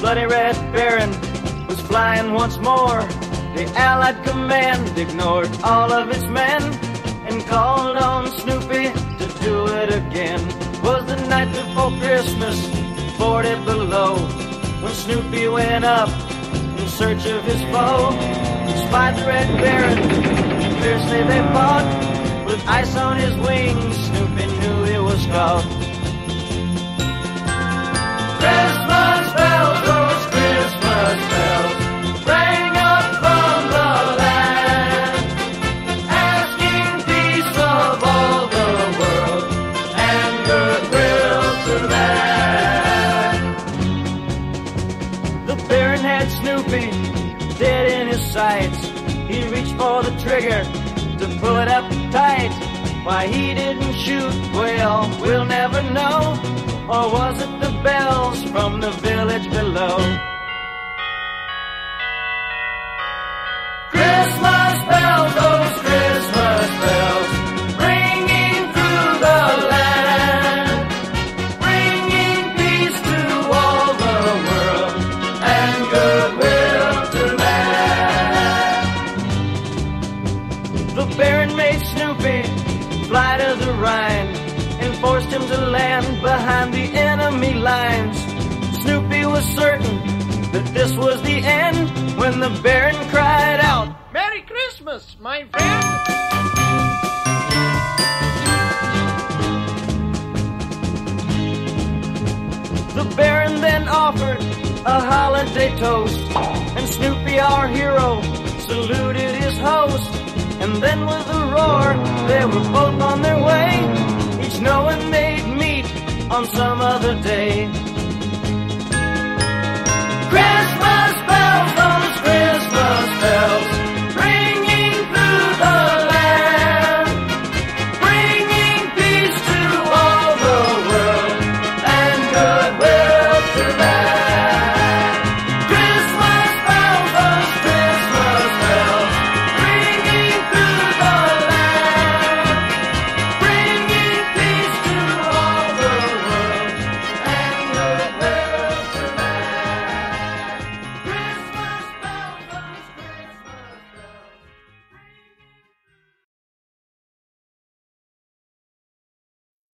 bloody Red Baron was flying once more. The Allied command ignored all of its men and called on Snoopy to do it again. Was the night before Christmas, 40 below, when Snoopy went up in search of his foe. Spied the Red Baron, fiercely they fought. With ice on his wings, Snoopy knew he was caught. Christmas bells, those Christmas bells, rang up from the land, asking peace of all the world and goodwill to man. The Baron had Snoopy dead in his sights. He reached for the trigger to pull it up tight. Why he didn't shoot, well, we'll never know. Or was it the bells from the village below? Christmas bells, those Christmas bells, ringing through the land, bringing peace to all the world and goodwill to man. The Baron made Snoopy fly to the Rhine and forced him to land behind the enemy lines. Snoopy was certain that this was the end when the Baron cried out, Merry Christmas, my friend! The Baron then offered a holiday toast, and Snoopy, our hero, saluted his host. And then with a roar, they were both on their way, each knowing they'd meet on some other day.